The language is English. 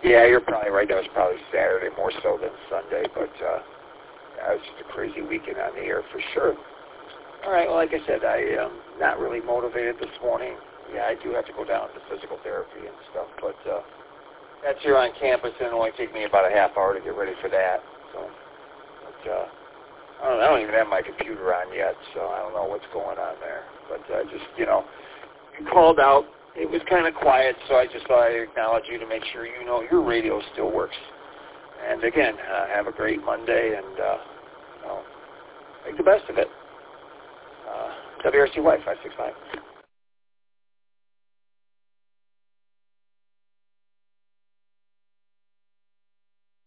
Yeah, you're probably right. That was probably Saturday more so than Sunday, but yeah, it was just a crazy weekend on the air for sure. All right, well, like I said, I am not really motivated this morning. Yeah, I do have to go down to physical therapy and stuff, but that's here on campus, and it'll only take me about a half hour to get ready for that. So, but, I don't even have my computer on yet, so I don't know what's going on there. But just, you called out. It was kind of quiet, so I just thought I'd acknowledge you to make sure you know your radio still works. And again, have a great Monday, and make the best of it. WRCY 565.